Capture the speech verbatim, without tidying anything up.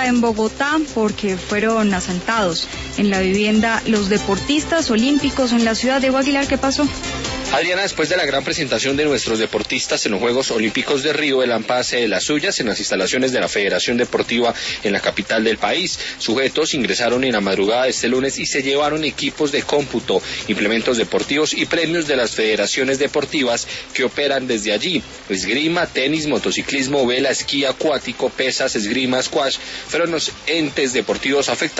alerta en Bogotá porque fueron asaltados en la vivienda los deportistas olímpicos en la ciudad de Aguilar. ¿Qué pasó? Adriana, después de la gran presentación de nuestros deportistas en los Juegos Olímpicos de Río, el AMPA hace las suyas en las instalaciones de la Federación Deportiva en la capital del país. Sujetos ingresaron en la madrugada de este lunes y se llevaron equipos de cómputo, implementos deportivos y premios de las federaciones deportivas que operan desde allí. Esgrima, tenis, motociclismo, vela, esquí acuático, pesas, esgrima, squash, fueron los entes deportivos afectados